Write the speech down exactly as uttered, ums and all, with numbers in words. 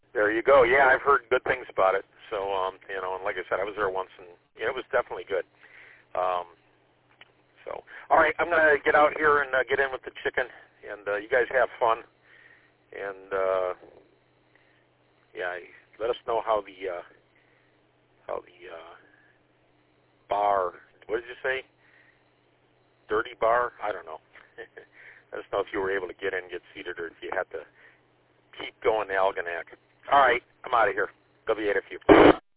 There you go. Yeah, I've heard good things about it. So, um, you know, and like I said, I was there once, and yeah, it was definitely good. Um, so, all right, I'm going to get out here and uh, get in with the chicken, and uh, you guys have fun. And, uh, yeah, let us know how the, uh, how the uh, bar, what did you say? Dirty bar? I don't know. Let us know if you were able to get in, get seated, or if you had to keep going to Algonac. All right, I'm out of here. W eight F U.